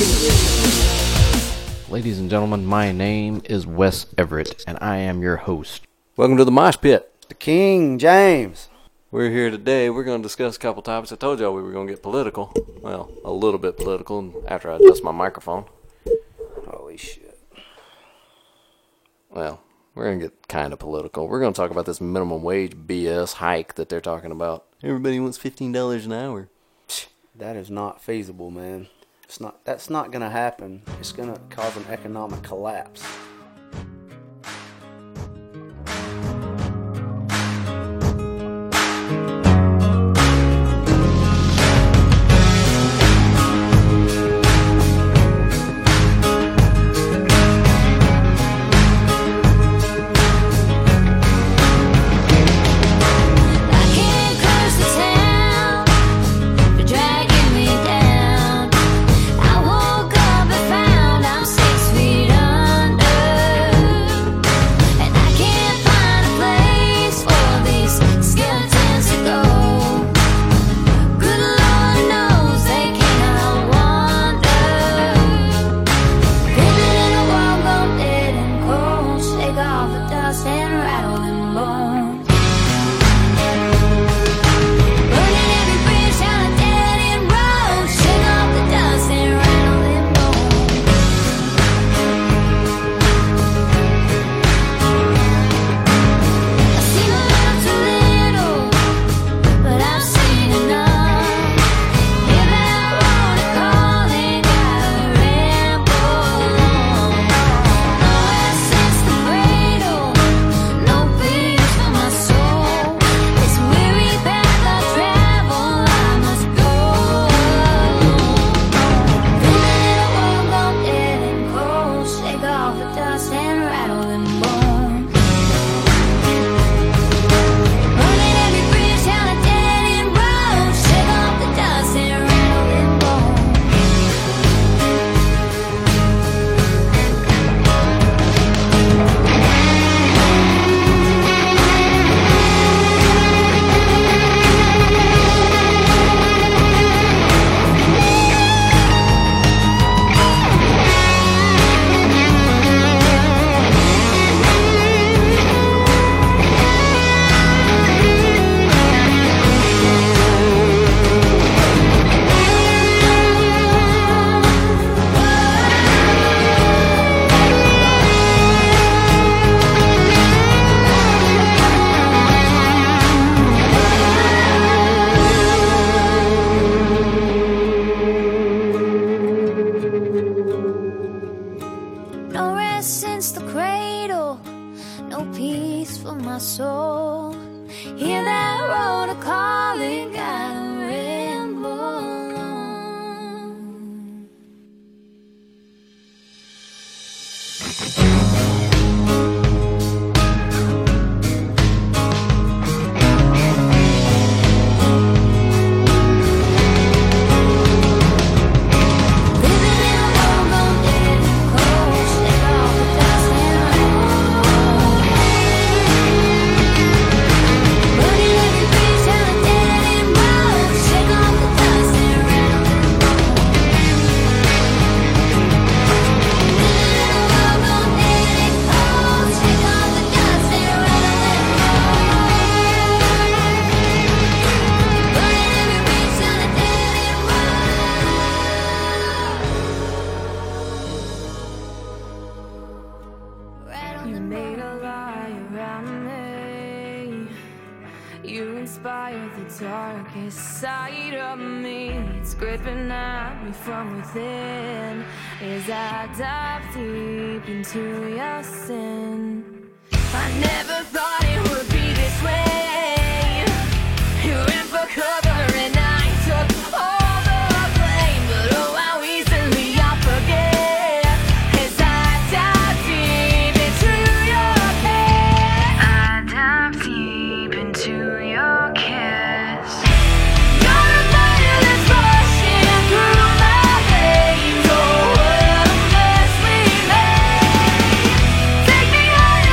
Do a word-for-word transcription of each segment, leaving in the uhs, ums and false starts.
Ladies and gentlemen, my name is Wes Everett, and I am your host. Welcome to the Mosh Pit. The King James. We're here today. We're going to discuss a couple topics. I told y'all we were going to get political. Well, a little bit political after I adjust my microphone. Holy shit. Well, we're going to get kind of political. We're going to talk about this minimum wage B S hike that they're talking about. Everybody wants fifteen dollars an hour. That is not feasible, man. It's not. That's not going to happen. It's going to cause an economic collapse.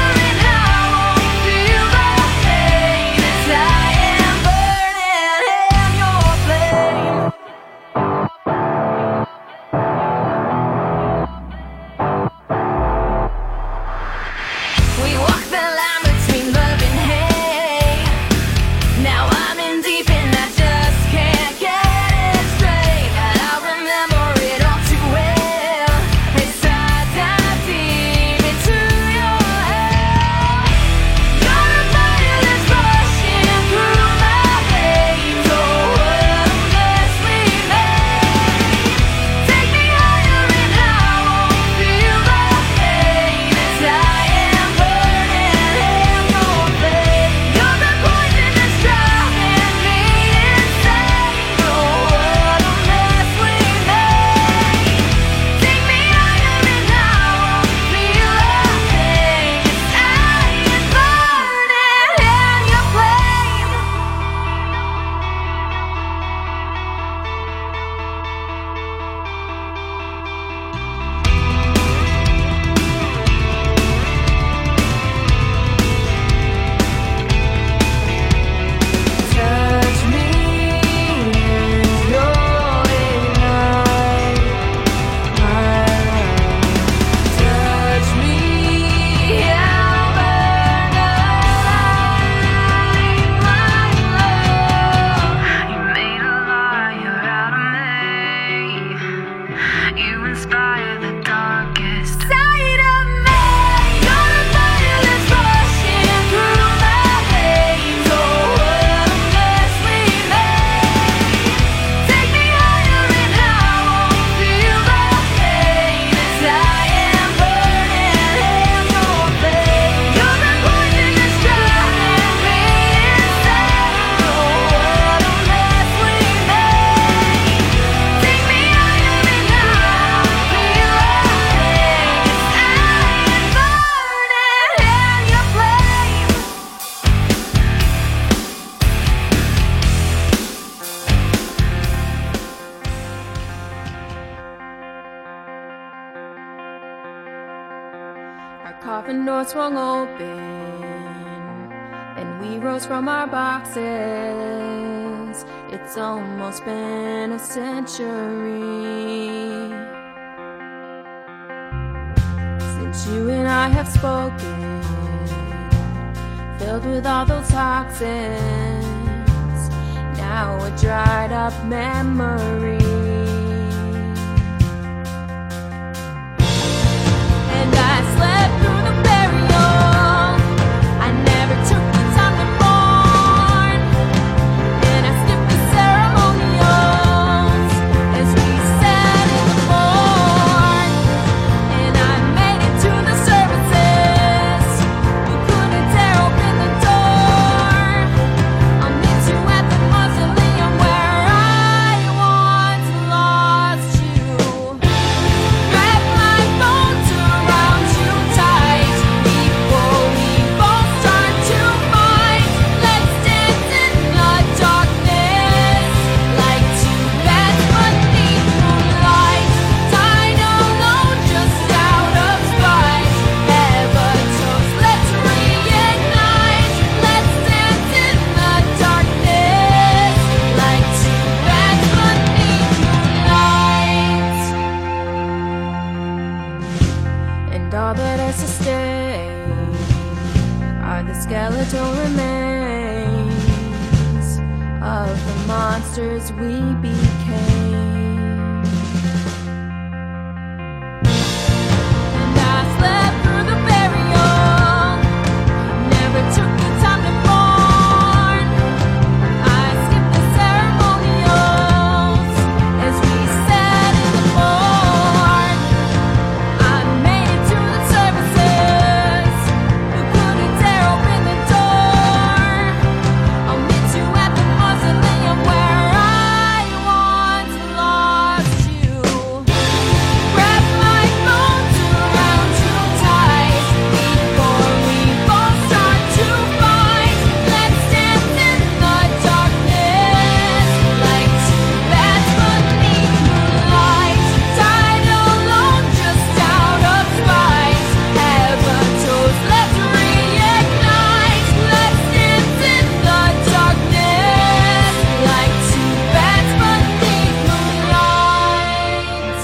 Feel the pain as I am burning. coffin door swung open, and we rose from our boxes. It's almost been a century since you and I have spoken, filled with all those toxins, now a dried up memory. And I slept through the burial, I never took the time to mourn, and I skipped the ceremonials as we sat in the morn. And I made it to the services, you couldn't tear open the door. I'll meet you at the mausoleum where I once lost you. Wrap my bones around you tight before we both start to fight. Let's dance in the darkness like two bats beneath moonlight, tied alone just out of spite. Comatose, let's reignite. Let's dance in the darkness like two bats beneath moonlight. And all that has to stay are the skeletal remains of the monsters we became. And I slept through the burial, never took the time to mourn. I skipped the ceremonials as we sat in the morn. I made it to the services, you couldn't tear open the door. I'll meet you at the mausoleum where I once lost you. Wrap my bones around you tight before we both start to fight. Let's dance in the darkness like two bats beneath moonlight, tied alone just out of spite. Comatose, let's reignite. Let's dance in the darkness like two bats beneath moonlight.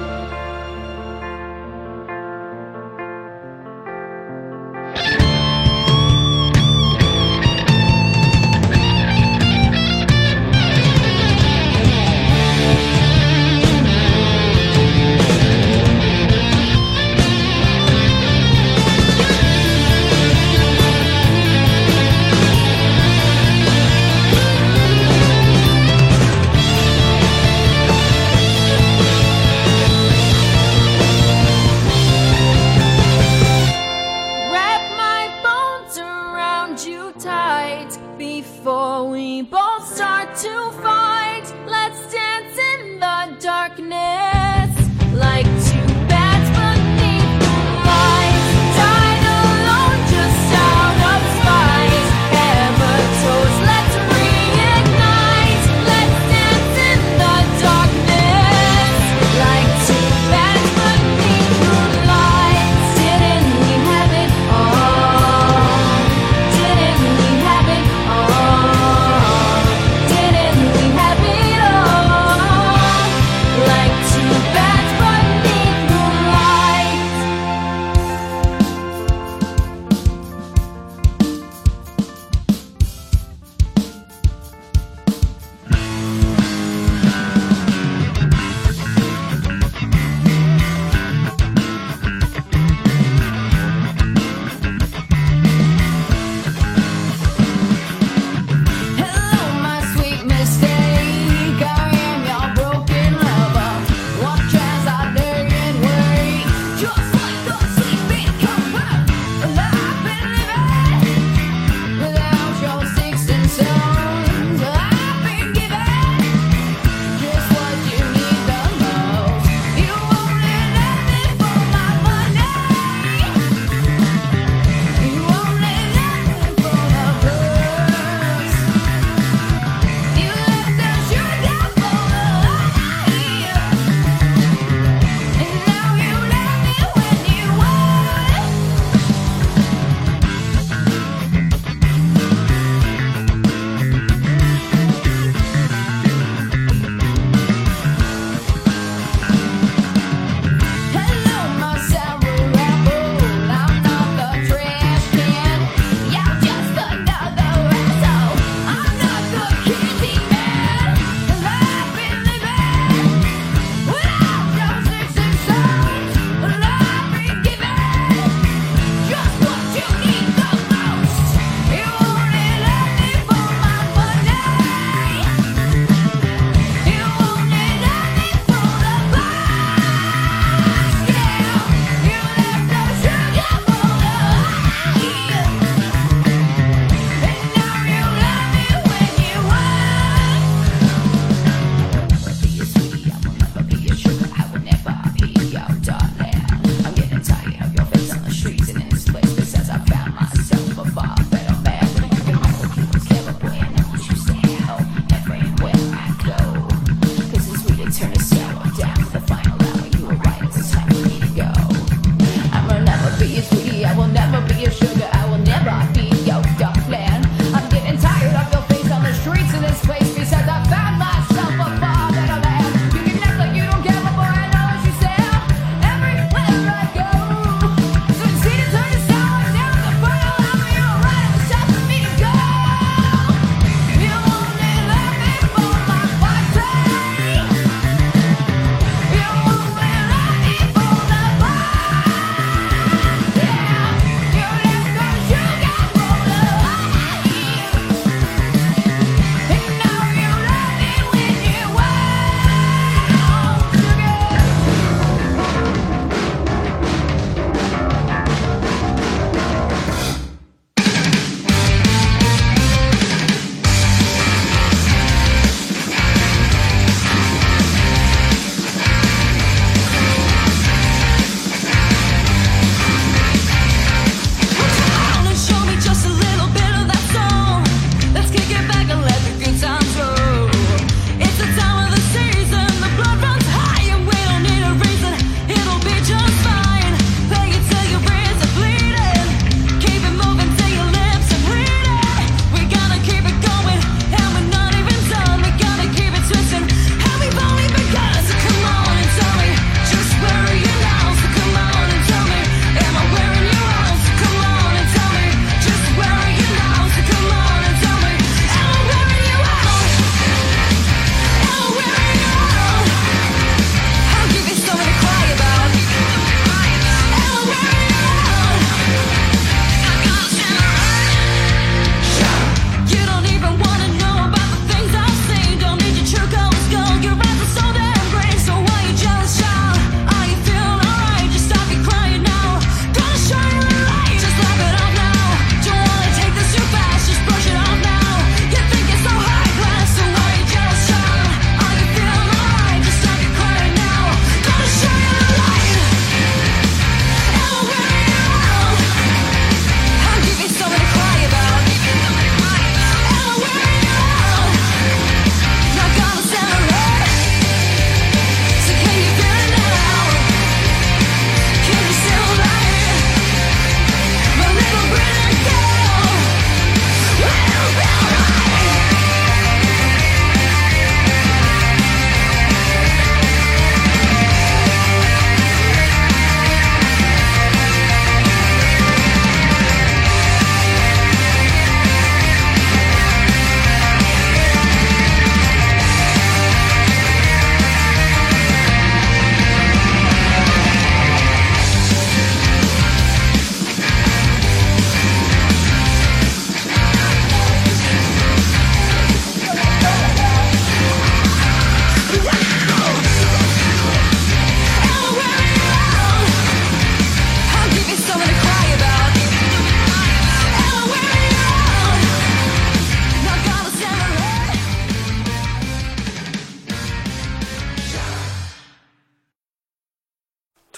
Wrap my bones around you tight before we both start to fight. Let's dance in the darkness like two bats beneath moonlight, tied alone just out of spite. Comatose, let's reignite. Let's dance in the darkness like two bats beneath moonlight. Didn't we have it all? Didn't we have it all? Didn't we have it all? Like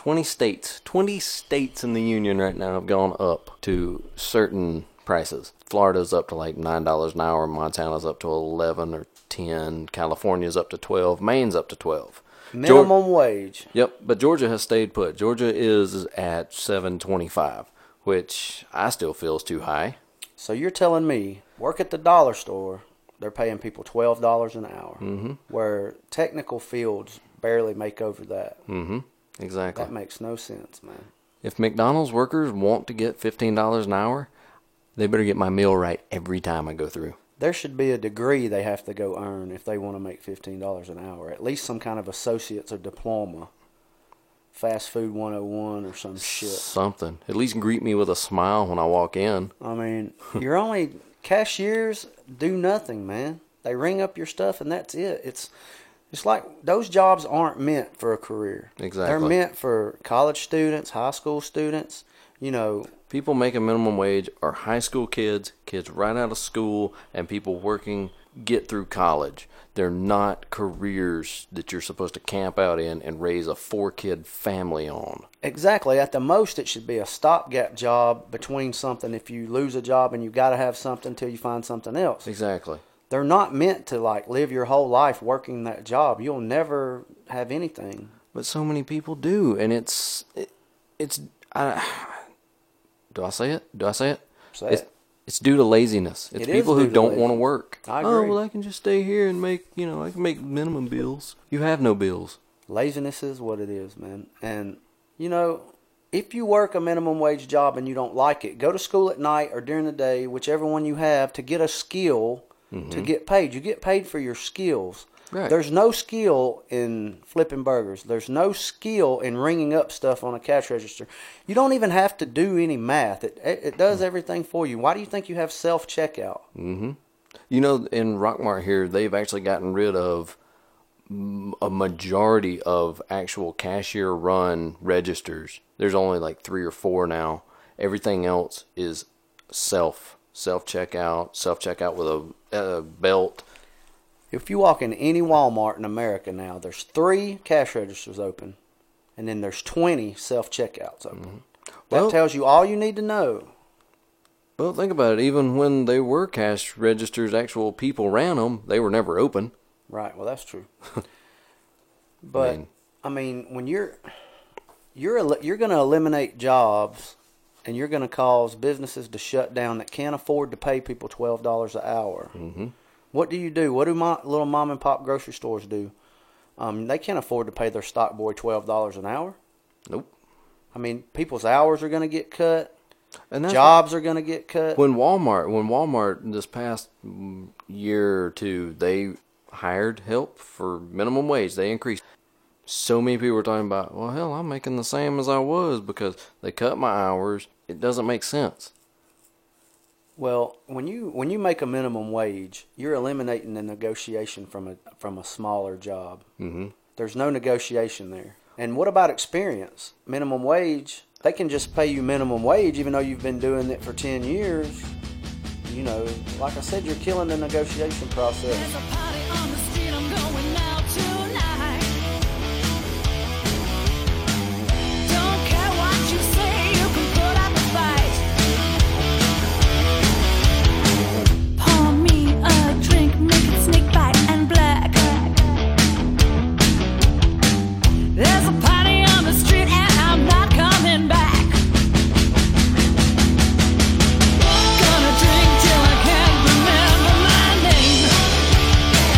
twenty states, twenty states in the union right now have gone up to certain prices. Florida's up to like nine dollars an hour. Montana's up to eleven or ten. California's up to twelve. Maine's up to twelve. Minimum wage. Yep, but Georgia has stayed put. Georgia is at seven twenty-five, which I still feel is too high. So you're telling me, work at the dollar store, they're paying people twelve dollars an hour, mm-hmm. where technical fields barely make over that. Mm-hmm. Exactly. That makes no sense, man. If McDonald's workers want to get fifteen dollars an hour, they better get my meal right every time I go through. There should be a degree they have to go earn if they want to make fifteen dollars an hour. At least some kind of associate's or diploma. Fast Food one oh one or some shit. Something. At least greet me with a smile when I walk in. I mean, you're only... Cashiers do nothing, man. They ring up your stuff and that's it. It's it's like those jobs aren't meant for a career. Exactly. They're meant for college students, high school students, you know. People making minimum wage are high school kids, kids right out of school, and people working get through college. They're not careers that you're supposed to camp out in and raise a four-kid family on. Exactly. At the most, it should be a stopgap job between something. If you lose a job and you've got to have something until you find something else. Exactly. They're not meant to, like, live your whole life working that job. You'll never have anything. But so many people do, and it's... It, it's... I, do I say it? Do I say it? Say it's, it. It's due to laziness. It's It is people due who to don't laziness. want to work. I Oh, agree. well, I can just stay here and make, you know, I can make minimum bills. You have no bills. Laziness is what it is, man. And, you know, if you work a minimum wage job and you don't like it, go to school at night or during the day, whichever one you have, to get a skill to get paid. You get paid for your skills. Right. There's no skill in flipping burgers. There's no skill in ringing up stuff on a cash register. You don't even have to do any math. It it, it does everything for you. Why do you think you have self-checkout? Mm-hmm. You know, in Rockmart here, they've actually gotten rid of m- a majority of actual cashier-run registers. There's only like three or four now. Everything else is self, self-checkout, self-checkout with a, a belt. If you walk in any Walmart in America now, there's three cash registers open, and then there's twenty self-checkouts open. Mm-hmm. That Well- tells you all you need to know. Well, think about it. Even when they were cash registers, actual people ran them, they were never open. Right, well, that's true. But, mean- I mean, when you're you're el- you're going to eliminate jobs, and you're going to cause businesses to shut down that can't afford to pay people twelve dollars an hour. Mm-hmm. What do you do? What do my little mom and pop grocery stores do? Um, they can't afford to pay their stock boy twelve dollars an hour. Nope. I mean, people's hours are going to get cut. And that's Jobs are going to get cut. When Walmart, when Walmart this past mm, year or two, they hired help for minimum wage. They increased. So many people were talking about, well, hell, I'm making the same as I was because they cut my hours. It doesn't make sense. Well, when you when you make a minimum wage, you're eliminating the negotiation from a from a smaller job. Mm-hmm. There's no negotiation there. And what about experience? Minimum wage, they can just pay you minimum wage even though you've been doing it for ten years. You know, like I said, you're killing the negotiation process. There's a party on the street, I'm going out tonight. Don't care what you say, you can put up a fight. Pour me a drink, make it snake bite and black. There's a party on the street and I'm not coming back. Gonna drink till I can't remember my name.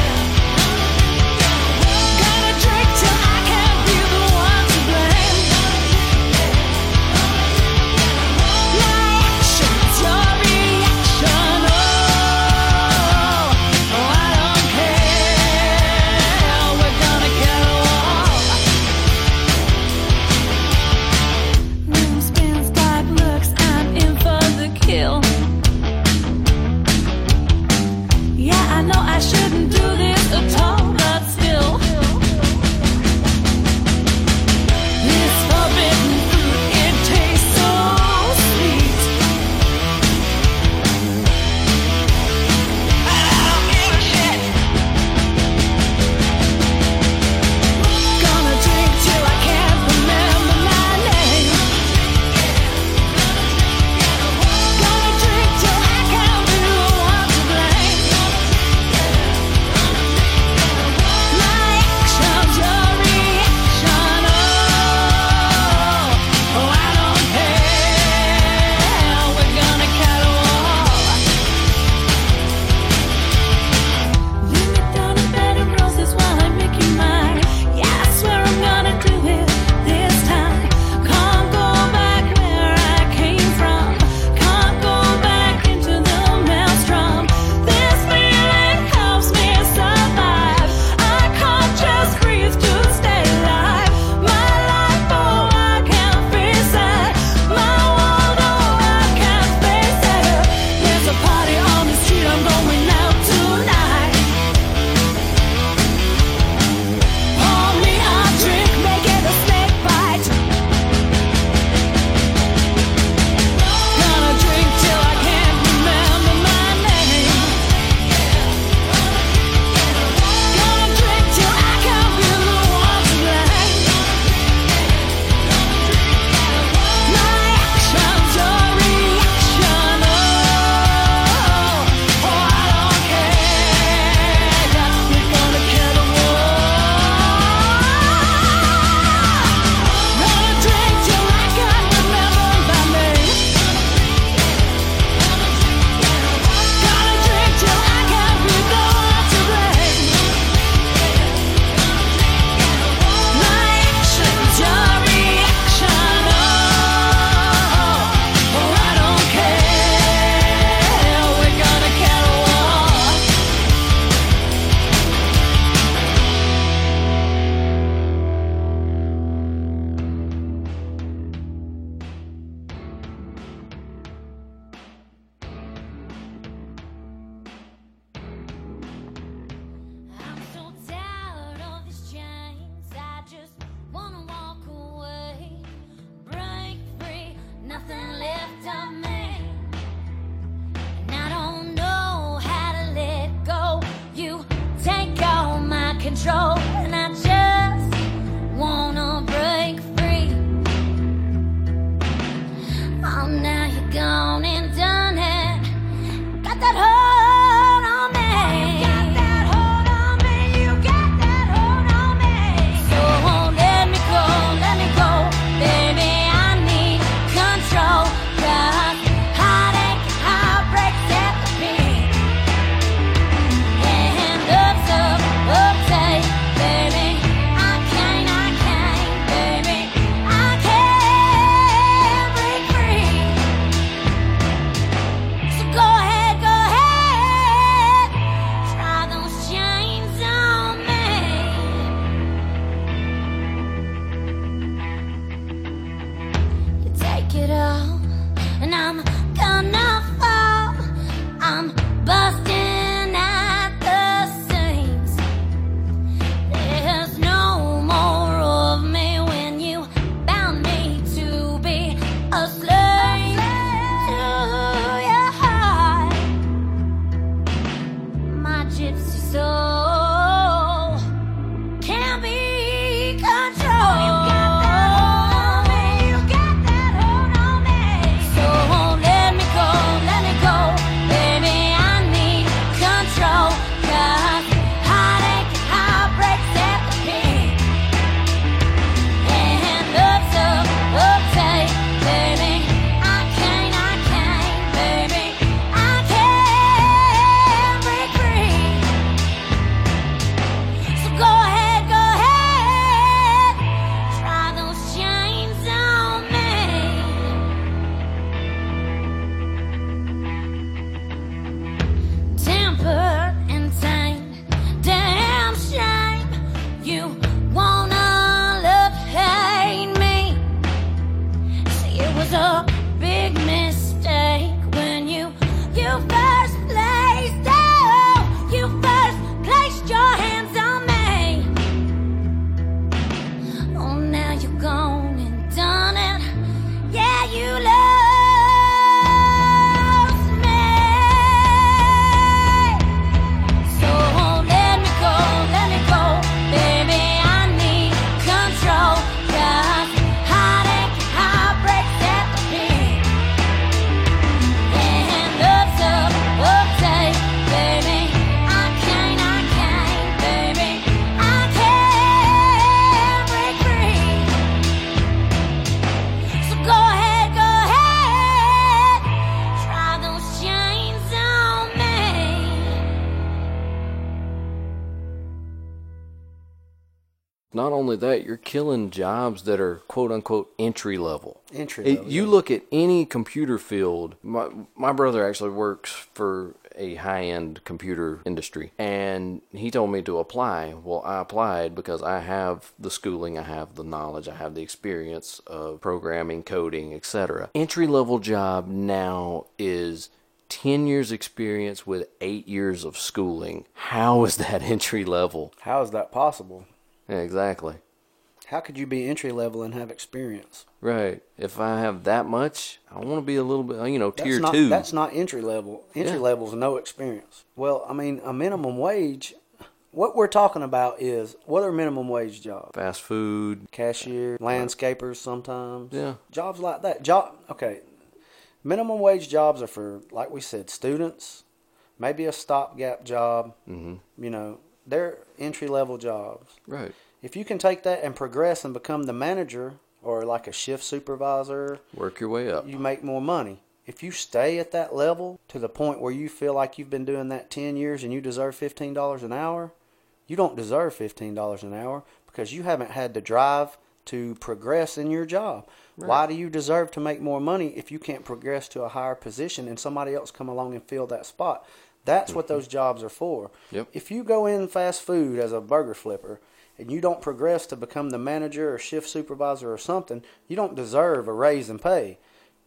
not only that, you're killing jobs that are quote unquote entry level. Entry It- level, you yeah. look at any computer field. My my brother actually works for a high-end computer industry, and he told me to apply. Well, I applied because I have the schooling, I have the knowledge, I have the experience of programming, coding, et cetera. Entry-level job now is ten years experience with eight years of schooling. How is that entry level? How is that possible? Yeah, exactly. How could you be entry level and have experience? Right. If I have that much, I want to be a little bit, you know, That's tier not, two. That's not entry level. Entry Yeah. level is no experience. Well, I mean, a minimum wage. What we're talking about is what are minimum wage jobs? Fast food. Cashier, landscapers, sometimes. Yeah. Jobs like that. Job. Okay. Minimum wage jobs are for, like we said, students. Maybe a stopgap job. Mm-hmm. You know, they're entry level jobs. Right. If you can take that and progress and become the manager or like a shift supervisor, Work your way up. you make more money. If you stay at that level to the point where you feel like you've been doing that ten years and you deserve fifteen dollars an hour, you don't deserve fifteen dollars an hour because you haven't had the drive to progress in your job. Right. Why do you deserve to make more money if you can't progress to a higher position and somebody else come along and fill that spot? That's mm-hmm. what those jobs are for. Yep. If you go in fast food as a burger flipper and you don't progress to become the manager or shift supervisor or something, you don't deserve a raise in pay.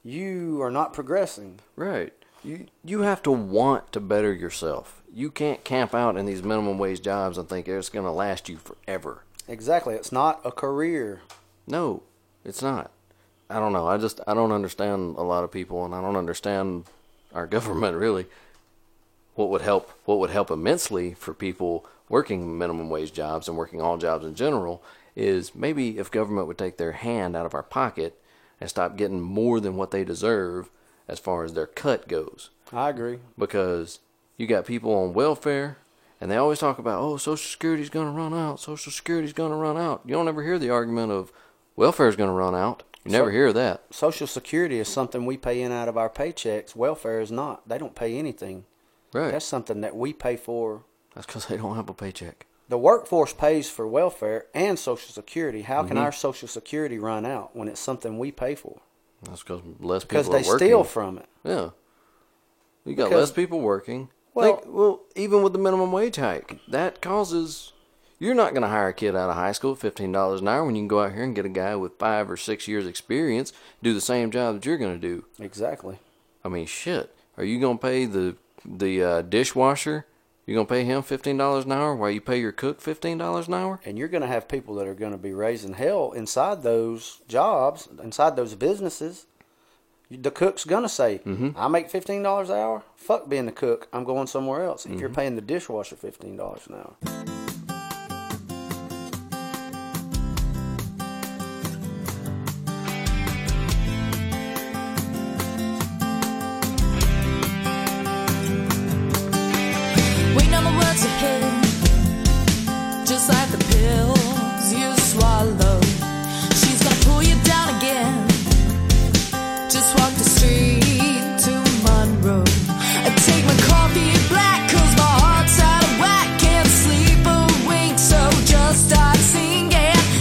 You are not progressing. Right. You you have to want to better yourself. You can't camp out in these minimum wage jobs and think it's going to last you forever. Exactly. It's not a career. No, it's not. I don't know. I just I don't understand a lot of people, and I don't understand our government really. What would help? What would help immensely for people working minimum wage jobs and working all jobs in general is maybe if government would take their hand out of our pocket and stop getting more than what they deserve as far as their cut goes. I agree. Because you got people on welfare, and they always talk about, oh, Social Security's going to run out. Social Security's going to run out. You don't ever hear the argument of welfare's going to run out. You never So- hear that. Social Security is something we pay in out of our paychecks. Welfare is not. They don't pay anything. Right. That's something that we pay for. That's because they don't have a paycheck. The workforce pays for welfare and Social Security. How can Mhm. our Social Security run out when it's something we pay for? That's because less Because people they are working. steal from it. Yeah. You got Because- less people working. Well- Think- well, even with the minimum wage hike, that causes... You're not going to hire a kid out of high school at fifteen dollars an hour when you can go out here and get a guy with five or six years experience do the same job that you're going to do. Exactly. I mean, shit. Are you going to pay the the uh, dishwasher? You going to pay him fifteen dollars an hour while you pay your cook fifteen dollars an hour? And you're going to have people that are going to be raising hell inside those jobs, inside those businesses. The cook's going to say, Mhm. I make fifteen dollars an hour. Fuck being the cook. I'm going somewhere else. If Mm-hmm. you're paying the dishwasher fifteen dollars an hour. Waiting on the words ahead, just like the pills you swallow. She's gonna pull you down again. Just walk the street to Monroe. I take my coffee black, cause my heart's out of whack. Can't sleep a wink, so just start singing.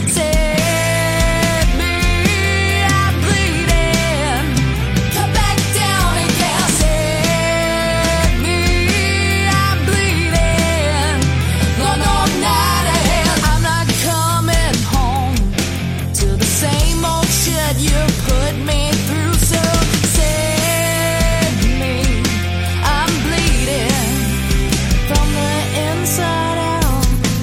Save me, I'm bleeding. Come back down again. Save me, I'm bleeding. Long, long night ahead. I'm not coming home to the same old shit you put me through. So save me, I'm bleeding from the inside out.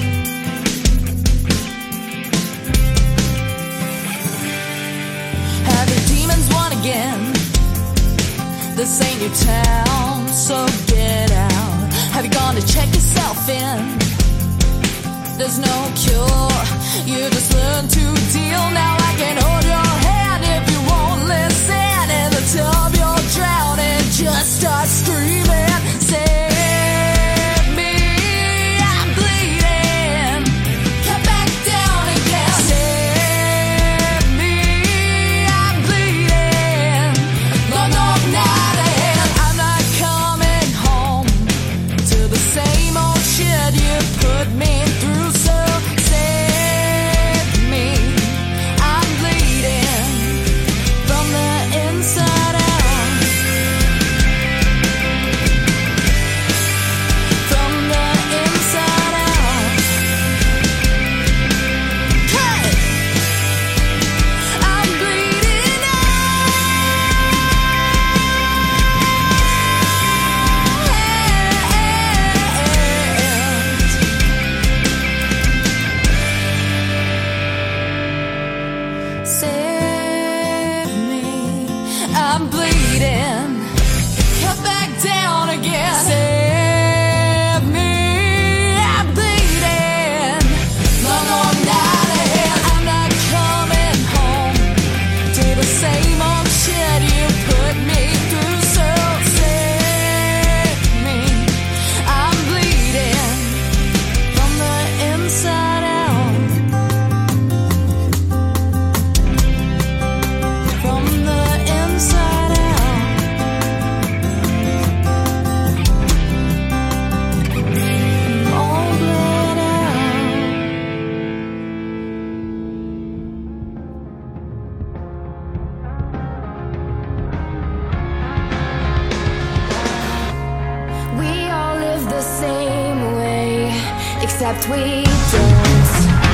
Have your demons won again? This ain't your town, so get out. Have you gone to check yourself in? There's no cure, you just learn to deal. Now I can hold your hand if you won't listen. In the tub you're drowning, just start screaming. Save me, I'm bleeding. Come back down again. Save me, I'm bleeding. Long, long night ahead. I'm not coming home to the same old shit you put me through. So save Save me, I'm bleeding. Cut back down again. Save me, I'm bleeding. Long, long night ahead. I'm not coming home to the same old shit you put me through. So save me, I'm bleeding from the inside out. From the inside out. All bled out. We all live the same way, except we don't.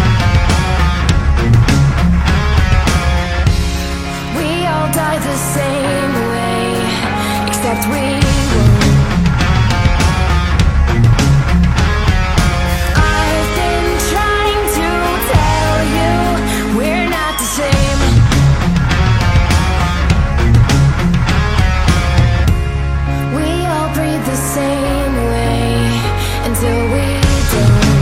We all die the same way, except we won't. I've been trying to tell you we're not the same. We all breathe the same way until we don't.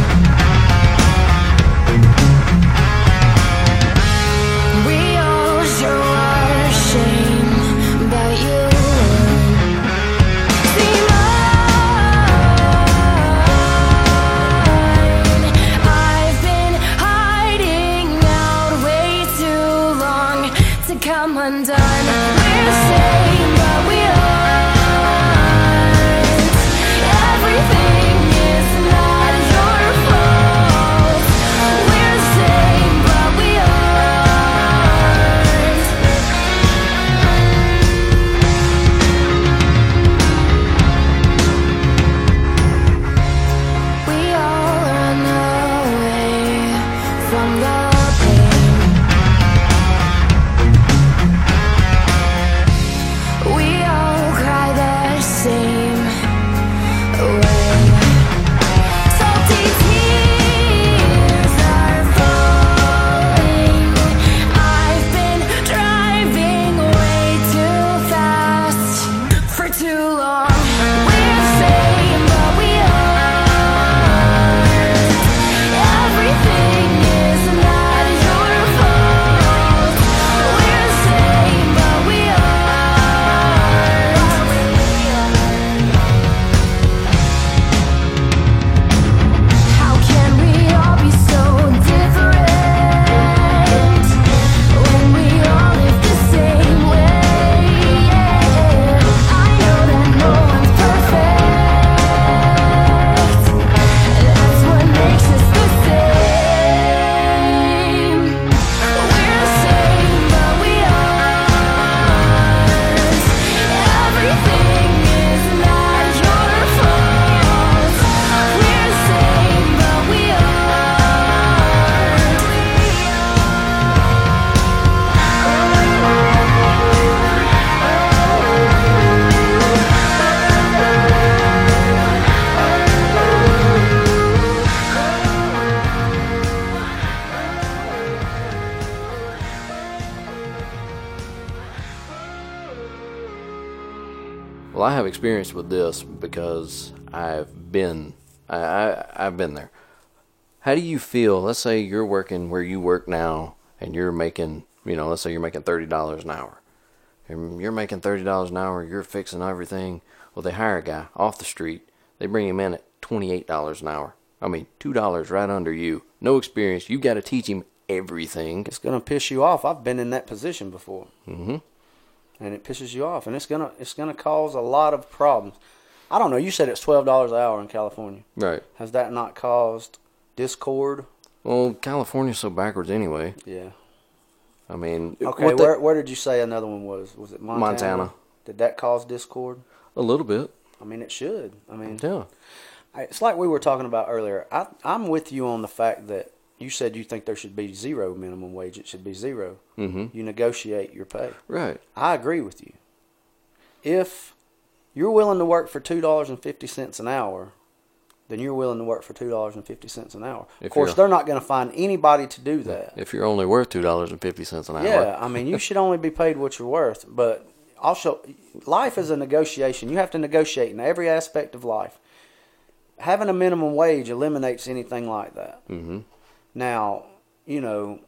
We all show our shame, but you won't. See mine. I've been hiding out way too long to come undone. We're same, but we aren't. Everything is not your fault. We're same, but we aren't. We all run away from the pain. We all cry the same way. Salty tears are falling. I've been driving way too fast for too long. We're same, but we aren't. Everything is not your fault. We're same, but we aren't. How can we all be so different when we all live the same way? I know that no one's perfect. That's what makes us the same. We're same, but we aren't. Everything is not your fault. We're same, but we Well, I have experience with this because I've been, I, I, I've been there. How do you feel? Let's say you're working where you work now, and you're making, you know, let's say you're making thirty dollars an hour. And you're making thirty dollars an hour. You're fixing everything. Well, they hire a guy off the street. They bring him in at twenty-eight dollars an hour. I mean, two dollars right under you. No experience. You got to teach him everything. It's gonna piss you off. I've been in that position before, Mm-hmm. and it pisses you off, and it's gonna it's gonna cause a lot of problems. I don't know. You said it's twelve dollars an hour in California. Right. Has that not caused discord? Well, California's so backwards anyway. Yeah. I mean, Okay. what the- Where where did you say another one was? Was it Montana? Montana. Did that cause discord? a little bit. I mean, it should. I mean, Yeah. I- it's like we were talking about earlier. I, I'm with you on the fact that you said you think there should be zero minimum wage. It should be zero. Mm-hmm. You negotiate your pay. Right. I agree with you. If you're willing to work for two dollars and fifty cents an hour, then you're willing to work for two dollars and fifty cents an hour. If Of course, you're- they're not going to find anybody to do that. If you're only worth two dollars and fifty cents an hour. Yeah, I mean, you should only be paid what you're worth. But also, life is a negotiation. You have to negotiate in every aspect of life. Having a minimum wage eliminates anything like that. Mm-hmm. Now, you know,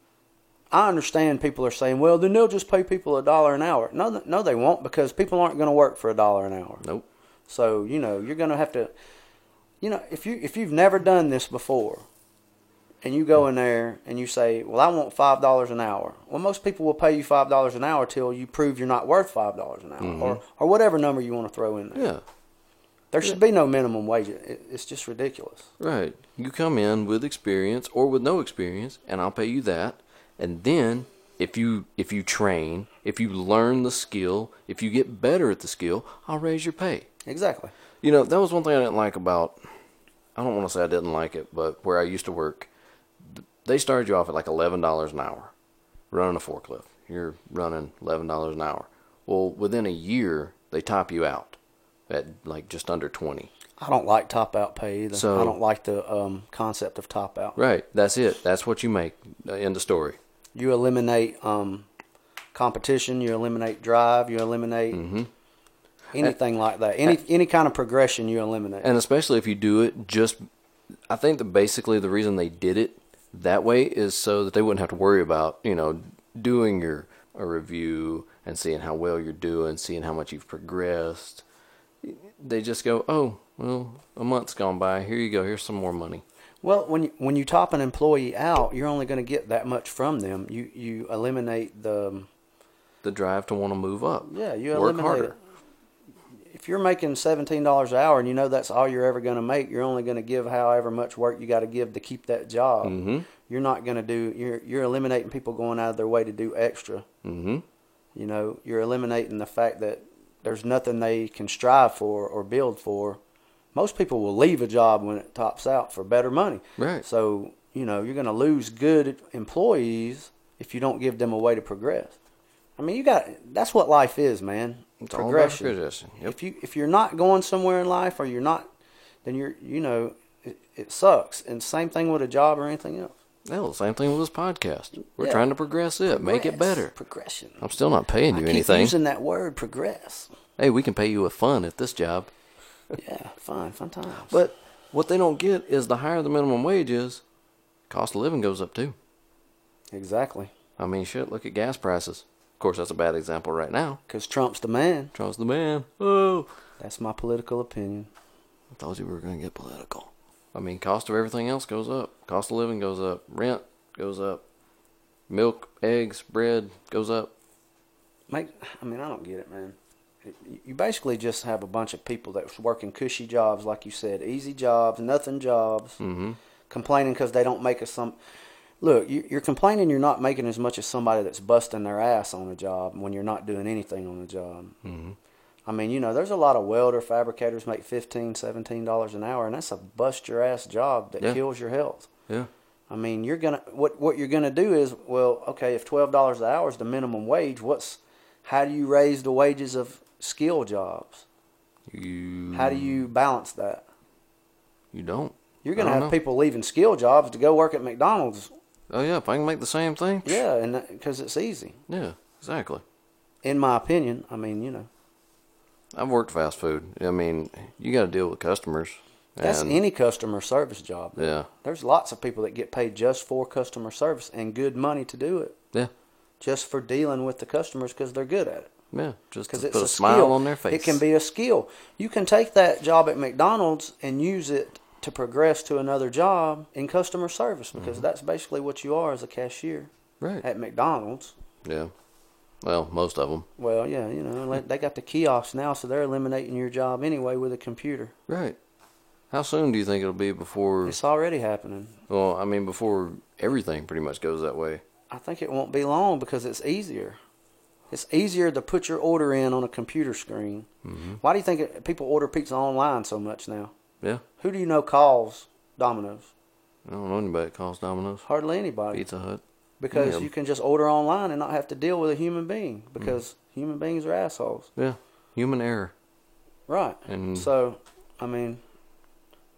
I understand people are saying, well, then they'll just pay people a dollar an hour. No, no, they won't, because people aren't going to work for a dollar an hour. Nope. So, you know, you're going to have to, you know, if you if you've never done this before, and you go in there and you say, well, I want five dollars an hour. Well, most people will pay you five dollars an hour till you prove you're not worth five dollars an hour, Mm-hmm. or or whatever number you want to throw in there. Yeah. There should be no minimum wage. It, it's just ridiculous. Right. You come in with experience or with no experience, and I'll pay you that. And then if you if you train, if you learn the skill, if you get better at the skill, I'll raise your pay. Exactly. You know, that was one thing I didn't like about, I don't want to say I didn't like it, but where I used to work, they started you off at like eleven dollars an hour running a forklift. You're running eleven dollars an hour. Well, within a year, they top you out at like just under twenty. I don't like top out pay either. So- I don't like the um, concept of top out. Right. That's it. That's what you make. Uh, End of story. You eliminate um, competition. You eliminate drive. You eliminate Mm-hmm. anything like that. Any any kind of progression you eliminate. And especially if you do it just, I think that basically the reason they did it that way is so that they wouldn't have to worry about, you know, doing your a review and seeing how well you're doing, seeing how much you've progressed. They just go, oh, well, a month's gone by. Here you go. Here's some more money. Well, when you, when you top an employee out, you're only going to get that much from them. You you eliminate the The drive to want to move up. yeah you Work eliminate harder. it. If you're making seventeen dollars an hour and you know that's all you're ever going to make, you're only going to give however much work you got to give to keep that job. Mm-hmm. You're not going to do. You're you're eliminating people going out of their way to do extra. Mm-hmm. You know, you're eliminating the fact that there's nothing they can strive for or build for. Most people will leave a job when it tops out for better money. Right. So, you know, you're going to lose good employees if you don't give them a way to progress. I mean, you got that's what life is, man. It's all about Progression. progression. Yep. If you if you're not going somewhere in life or you're not, then you're you know it, it sucks. And same thing with a job or anything else. Well, the same thing with this podcast. We're Yeah. trying to progress it, make it Progress. better. Progression. I'm still not paying I you keep anything. using that word, progress. Hey, we can pay you with fun at this job. Yeah, fine, fun times. But what they don't get is the higher the minimum wage is, cost of living goes up too. Exactly, I mean, shit, look at gas prices. Of course, that's a bad example right now. because Trump's the man. Trump's the man. Oh, That's my political opinion. I thought you were going to get political. I mean, cost of everything else goes up. Cost of living goes up. Rent goes up. Milk, eggs, bread goes up. Make, I mean, I don't get it, man. It- You basically just have a bunch of people that's working cushy jobs, like you said, easy jobs, nothing jobs, Mm-hmm. complaining because they don't make us some. Look, you- you're complaining you're not making as much as somebody that's busting their ass on a job when you're not doing anything on a job. Mm-hmm. I mean, you know, there's a lot of welder fabricators make fifteen, seventeen dollars an hour, and that's a bust your ass job that Yeah. kills your health. Yeah. I mean, you're gonna what what you're gonna do is, well, okay, if twelve dollars an hour is the minimum wage, what's how do you raise the wages of skill jobs? You. How do you balance that? You don't. You're gonna I don't have know. people leaving skill jobs to go work at McDonald's. Oh, yeah, if I can make the same thing. psh, Yeah, and because it's easy, Yeah, exactly. in my opinion. I mean, you know, I've worked fast food. I mean, you got to deal with customers. that's and- any customer service job. Yeah. There's lots of people that get paid just for customer service and good money to do it, Yeah. just for dealing with the customers because they're good at it. Yeah. Just to Because put it's a, a smile skill. on their face. It can be a skill. You can take that job at McDonald's and use it to progress to another job in customer service because that's basically what you are as a cashier Right. at McDonald's. Yeah. Well, most of them. Well, yeah, you know, like, they got the kiosks now, so they're eliminating your job anyway with a computer. Right. How soon do you think it'll be before? It's already happening. Well, I mean, before everything pretty much goes that way. I think it won't be long because it's easier. It's easier to put your order in on a computer screen. Mm-hmm. Why do you think it, people order pizza online so much now? Yeah. Who do you know calls Domino's? I don't know anybody that calls Domino's. Hardly anybody. Pizza Hut. Because Yeah. you can just order online and not have to deal with a human being because human beings are assholes. Yeah. Human error. Right. And So, I mean,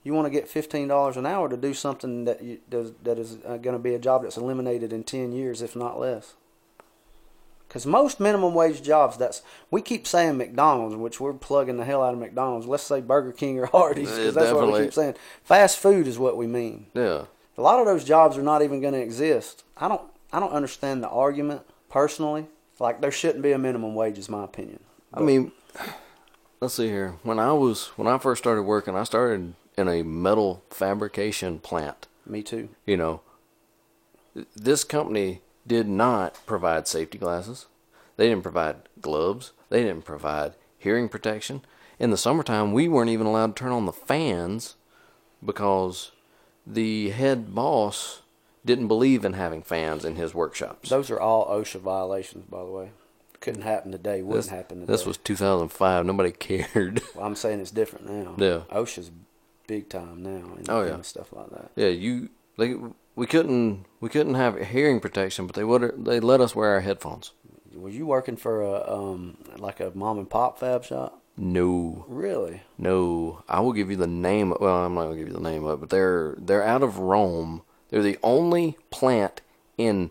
You want to get fifteen dollars an hour to do something that you, does, that is uh, going to be a job that's eliminated in ten years, if not less. Because most minimum wage jobs, that's we keep saying McDonald's, which we're plugging the hell out of McDonald's. Let's say Burger King or Hardee's, Yeah, because that's what we definitely. keep saying. Fast food is what we mean. Yeah. A lot of those jobs are not even going to exist. I don't I don't understand the argument personally. Like, there shouldn't be a minimum wage, is my opinion. I mean, let's see here. When I was when I first started working, I started in a metal fabrication plant. Me too. You know, this company did not provide safety glasses. They didn't provide gloves. They didn't provide hearing protection. In the summertime, we weren't even allowed to turn on the fans because the head boss didn't believe in having fans in his workshops. Those are all OSHA violations, by the way. Couldn't happen today. Wouldn't This, happen today. this was two thousand five. Nobody cared. Well, I'm saying it's different now. Yeah. OSHA's big time now. And, Oh, yeah. and stuff like that. Yeah, you they we couldn't we couldn't have hearing protection, but they would they let us wear our headphones. Was you working for a um like a mom and pop fab shop? No, Really? no. I will give you the name. Well, I'm not gonna give you the name of it, but they're they're out of Rome. They're the only plant in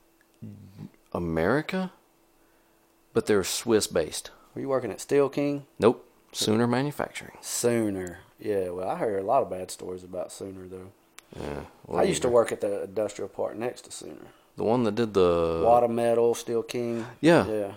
America, but they're Swiss based. Were you working at Steel King? Nope, Sooner Manufacturing. Sooner. Yeah, well, I heard a lot of bad stories about Sooner, though. Yeah, I well, used to work at the industrial park next to Sooner. the one that did the Water Metal, Steel King. Yeah. Yeah.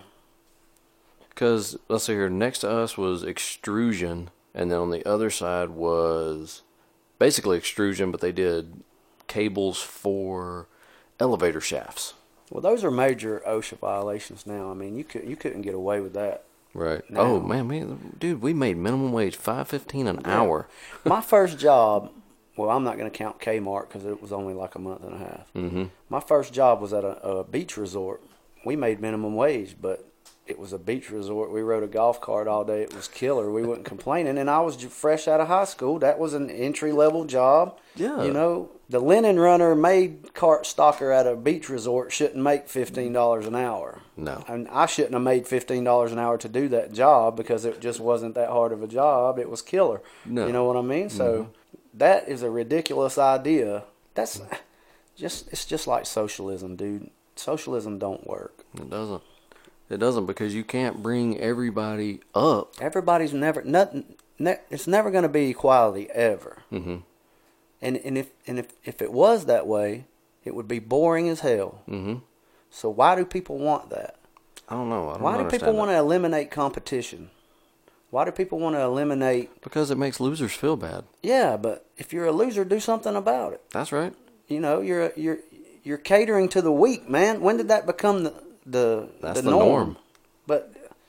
Because, let's see here, next to us was extrusion, and then on the other side was basically extrusion, but they did cables for elevator shafts. Well, those are major OSHA violations now. I mean, you could you couldn't get away with that. Right. No. Oh, man, man, dude, we made minimum wage five fifteen an hour. My first job, well, I'm not going to count Kmart because it was only like a month and a half. Mm-hmm. My first job was at a, a beach resort. We made minimum wage, but it was a beach resort. We rode a golf cart all day. It was killer. We wasn't complaining. And I was j- fresh out of high school. That was an entry-level job. Yeah. You know, the linen runner made cart stocker at a beach resort shouldn't make fifteen dollars an hour. No. And I shouldn't have made fifteen dollars an hour to do that job because it just wasn't that hard of a job. It was killer. No. You know what I mean? So that is a ridiculous idea. That's just, it's just like socialism, dude. Socialism don't work. It doesn't. It doesn't because you can't bring everybody up. Everybody's never, nothing, ne- it's never going to be equality ever. Mm-hmm. And and if and if, if it was that way, it would be boring as hell. Mm-hmm. So why do people want that? I don't know. I don't Why do understand people it. want to eliminate competition? Why do people want to eliminate? Because it makes losers feel bad. Yeah, but if you're a loser, do something about it. That's right. You know, you're you're you're catering to the weak, man. When did that become the the That's the the norm? norm. But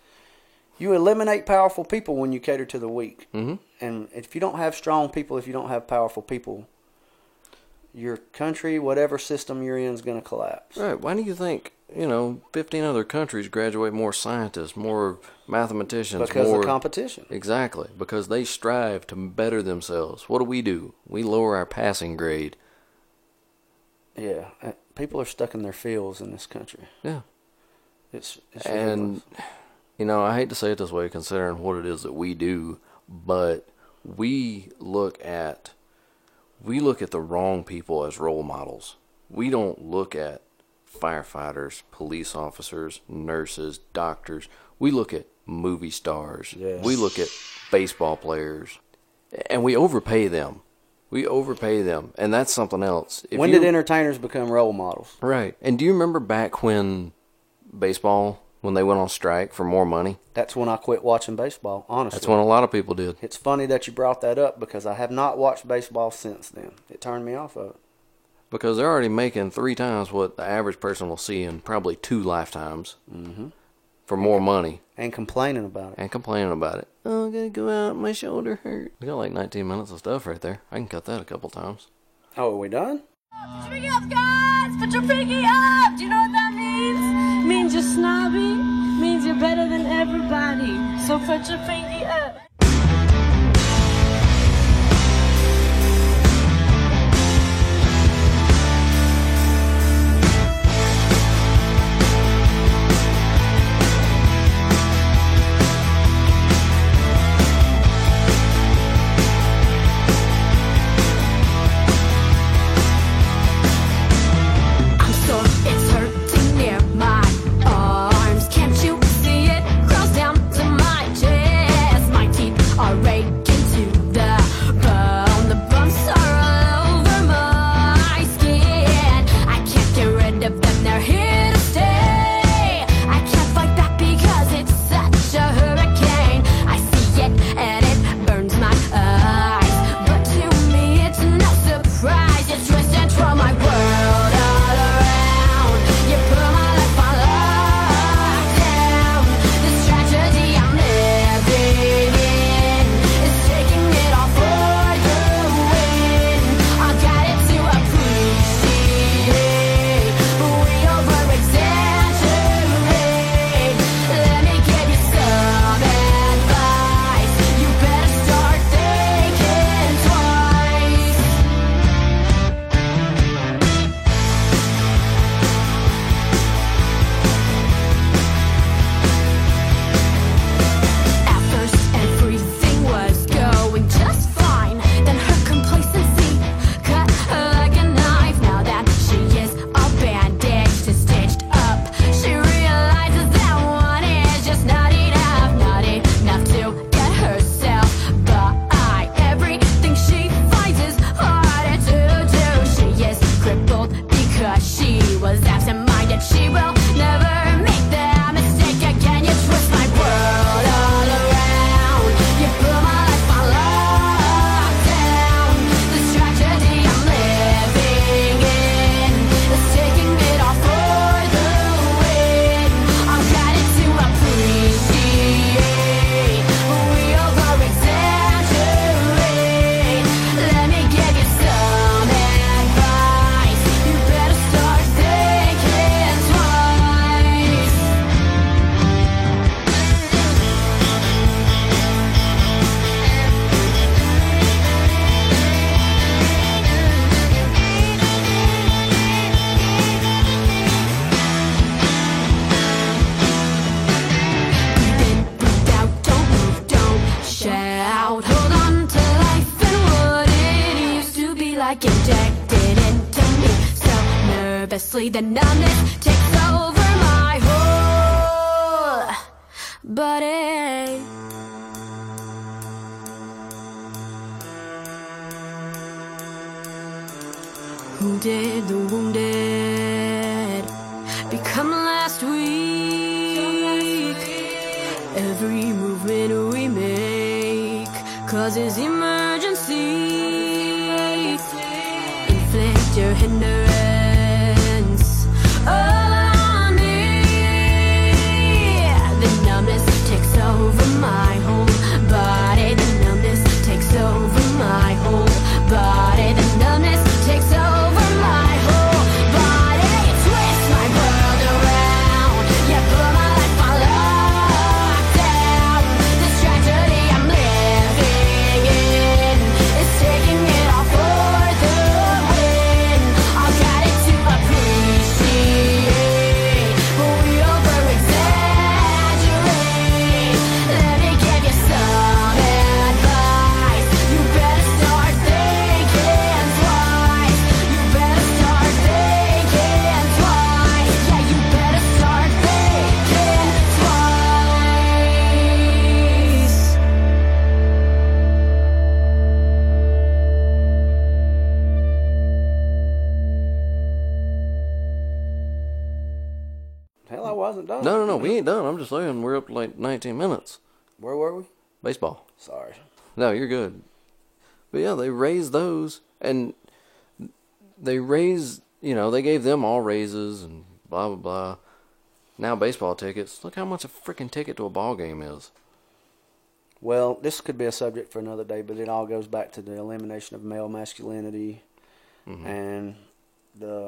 you eliminate powerful people when you cater to the weak. Mm-hmm. And if you don't have strong people, if you don't have powerful people, your country, whatever system you're in, is going to collapse. Right. Why do you think, you know, fifteen other countries graduate more scientists, more mathematicians, Because more of competition. Exactly. Because they strive to better themselves. What do we do? We lower our passing grade. Yeah, uh, people are stuck in their fields in this country. Yeah. It's, it's And, ridiculous. you know, I hate to say it this way considering what it is that we do, but we look at we look at the wrong people as role models. We don't look at firefighters, police officers, nurses, doctors. We look at movie stars. Yes. We look at baseball players. And we overpay them. We overpay them. And that's something else. If When you- did entertainers become role models? Right. And do you remember back when baseball, when they went on strike for more money? That's when I quit watching baseball, honestly. That's when a lot of people did. It's funny that you brought that up because I have not watched baseball since then. It turned me off of it. Because they're already making three times what the average person will see in probably two lifetimes Mm-hmm. for more money And complaining about it. and complaining about it. Oh, I gotta go out. My shoulder hurt. We got like nineteen minutes of stuff right there. I can cut that a couple times. Oh, are we done? Put your pinky up, guys! Put your pinky up! Do you know what that means? Means you're snobby. Means you're better than everybody. So put your pinky up. She will never make that mistake again. You twist my world all around. You put my life on lockdown. This tragedy I'm living in is taking it all for the win. I've got it to appreciate, but we over exaggerate. Let me give you some advice. You better start thinking twice. Breathe in, breathe out, don't move, don't shout. Hold on to life and what it used to be like, injected into me so nervously. The numbness takes over my whole body. Who did the wounded become last week? Every movement we make causes emergency. Inflict your hindrance all on me. The numbness takes over my whole body. The numbness takes over my whole body. The numbness takes over my whole body. You twist my world around. You put my life on lockdown. This tragedy I'm living in is taking it all for the win. I've got it to appreciate, but we over exaggerate. Let me give you some advice. You better start thinking twice. You better start thinking twice. Yeah, you better start thinking twice. Hell, I wasn't done. No, no, no. We ain't done. I'm just saying we're up to like nineteen minutes. Where were we? Baseball. Sorry. No, you're good. But yeah, they raised those, and they raised, you know, they gave them all raises and blah, blah, blah. Now baseball tickets. Look how much a freaking ticket to a ball game is. Well, this could be a subject for another day, but it all goes back to the elimination of male masculinity Mm-hmm. and the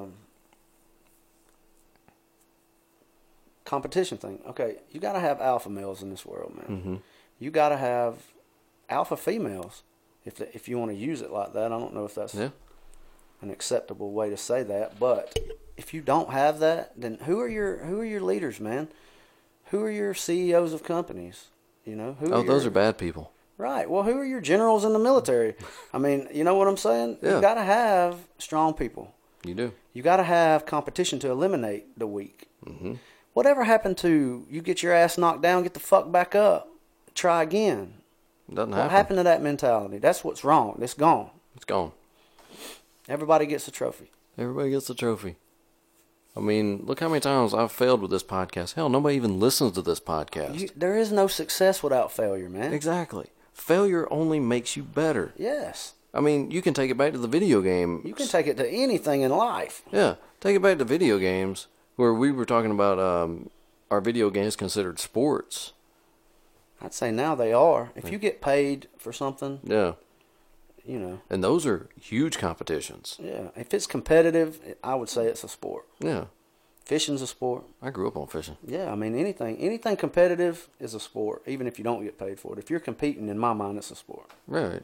competition thing. Okay, you got to have alpha males in this world, man. Mm-hmm. You got to have alpha females if the, if you want to use it like that. I don't know if that's Yeah. an acceptable way to say that, but if you don't have that, then who are your who are your leaders, man? Who are your C E Os of companies? You know, who Oh, are those your, are bad people. Right. Well, who are your generals in the military? I mean, you know what I'm saying? Yeah. You got to have strong people. You do. You got to have competition to eliminate the weak. Mm-hmm. Whatever happened to you get your ass knocked down, get the fuck back up, try again? Doesn't What happen. happened to that mentality? That's what's wrong. It's gone. It's gone. Everybody gets a trophy. Everybody gets a trophy. I mean, look how many times I've failed with this podcast. Hell, nobody even listens to this podcast. You, there is no success without failure, man. Exactly. Failure only makes you better. Yes. I mean, you can take it back to the video game. You can take it to anything in life. Yeah, take it back to video games, where we were talking about um, are video games considered sports? I'd say now they are. If you get paid for something, Yeah, you know, and those are huge competitions. yeah. If it's competitive, I would say it's a sport. Yeah, Fishing's a sport. I grew up on fishing. Yeah, I mean anything anything competitive is a sport, even if you don't get paid for it. If you're competing, in my mind, it's a sport. Right.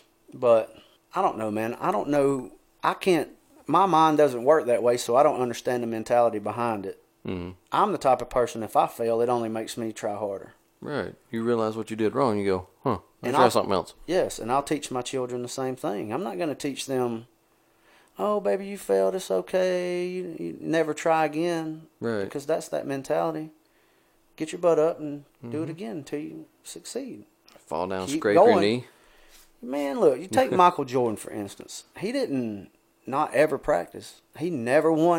But I don't know, man. I don't know. I can't. My mind doesn't work that way, so I don't understand the mentality behind it. Mm-hmm. I'm the type of person. If I fail, it only makes me try harder. Right. You realize what you did wrong. You go, huh? Let's And try I'll- something else. Yes, and I'll teach my children the same thing. I'm not going to teach them, oh, baby, you failed. It's okay. You, you never try again. Right. Because that's that mentality. Get your butt up and do Mm-hmm. it again until you succeed. Fall down, Keep scrape your going. knee. Man, look, you take Michael Jordan, for instance. He didn't not ever practice. He never won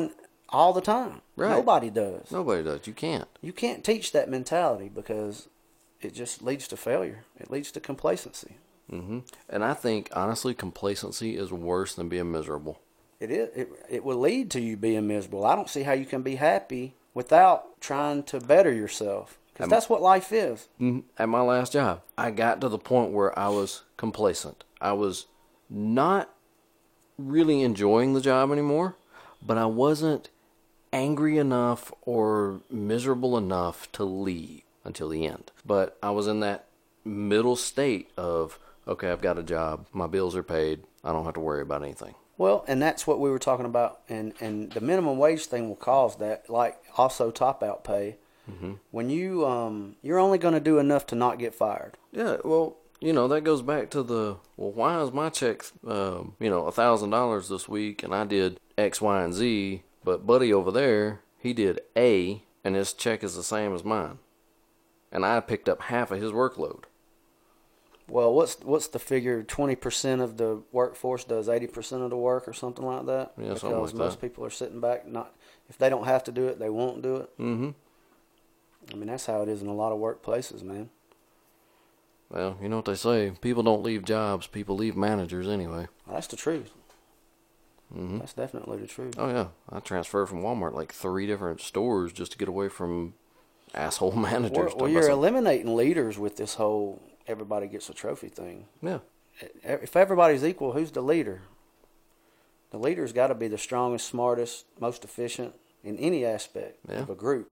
all the time. Right. Nobody does. Nobody does. You can't. You can't teach that mentality because it just leads to failure. It leads to complacency. hmm And I think, honestly, complacency is worse than being miserable. It is. It, it will lead to you being miserable. I don't see how you can be happy without trying to better yourself. Because that's what life is. Mhm. At my last job, I got to the point where I was complacent. I was not really enjoying the job anymore, but I wasn't angry enough or miserable enough to leave until the end. But I was in that middle state of, okay, I've got a job, my bills are paid, I don't have to worry about anything. Well, and that's what we were talking about, and, and the minimum wage thing will cause that, like also top out pay. Mm-hmm. When you um, you're only going to do enough to not get fired. Yeah, well, you know, that goes back to the, well, why is my check, um, you know, a thousand dollars this week, and I did X, Y, and Z, but Buddy over there, he did A, and his check is the same as mine, and I picked up half of his workload. Well, what's what's the figure? Twenty percent of the workforce does eighty percent of the work, or something like that. Yeah, because something like most that. people are sitting back. Not if they don't have to do it, they won't do it. Mm-hmm. I mean, that's how it is in a lot of workplaces, man. Well, you know what they say, people don't leave jobs, people leave managers anyway. Well, that's the truth. Mm-hmm. That's definitely the truth. Oh, yeah. I transferred from Walmart like three different stores just to get away from asshole managers. Well, Talking well about you're some- eliminating leaders with this whole everybody gets a trophy thing. Yeah. If everybody's equal, who's the leader? The leader's got to be the strongest, smartest, most efficient in any aspect Yeah. of a group.